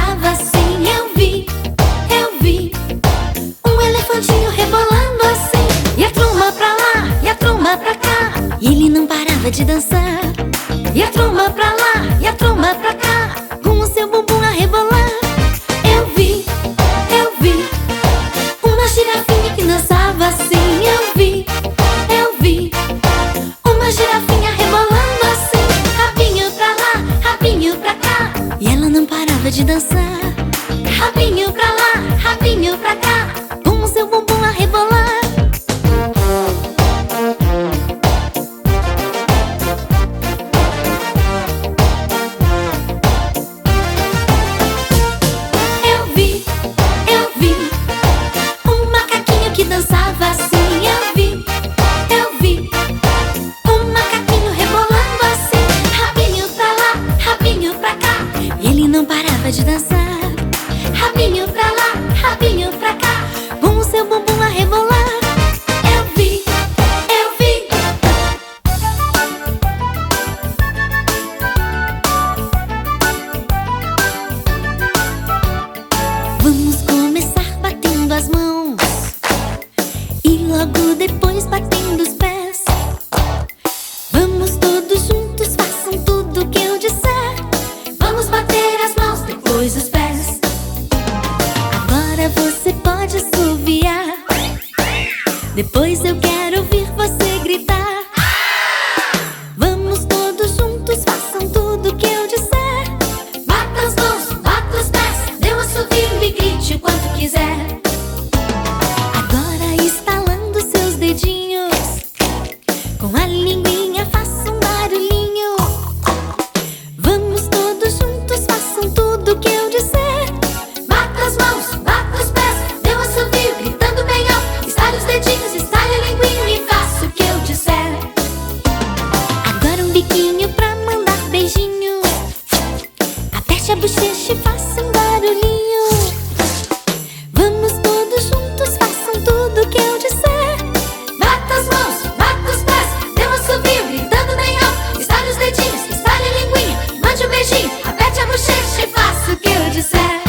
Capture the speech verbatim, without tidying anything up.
dançava assim. Eu vi, eu vi um elefantinho rebolando assim. E a tromba pra lá, e a tromba pra cá, e ele não parava de dançar. E a tromba pra lá, e a tromba pra cá, com o seu bumbum a rebolar. Eu vi, eu vi uma girafinha que dançava assim. Eu vi, eu vi uma girafinha rebolando assim. Rabinho pra lá, rabinho pra cá, e ela não parava de dançar. Rabinho pra lá, rabinho pra cá, com o seu bumbum a rebolar. Eu vi, eu vi um macaquinho que dançava assim. Eu vi, eu vi um macaquinho rebolando assim. Rabinho pra lá, rabinho pra cá, e ele não parava de dançar. Rabinho pra lá, rabinho pra cá, com o seu bumbum a rebolar. Eu vi, eu vi. Vamos começar batendo as mãos e logo depois batendo os pés. Vamos todos juntos, façam tudo que eu disser. Vamos bater as mãos, depois os pés. Agora você pode assoviar, depois eu quero ouvir você gritar. Vamos todos juntos, façam tudo que eu disser. Bata as mãos, bata os pés, dê um assovio e grite o quanto quiser. Agora estalando seus dedinhos, com a linguinha faça um barulhinho. Vamos todos juntos, façam tudo que eu disser. Bata as mãos, bata os pés, dê um assovio gritando bem alto. Estale os dedinhos, estale a linguinha e faça o que eu disser. Agora um biquinho pra mandar beijinho. Aperte a bochecha e faça um barulhinho. Vamos todos juntos, façam tudo que eu disser. Bata as mãos, bata os pés, dê um assovio gritando bem alto. Estale os dedinhos, estale a linguinha, mande um beijinho, aperte a bochecha e faça o que eu disser.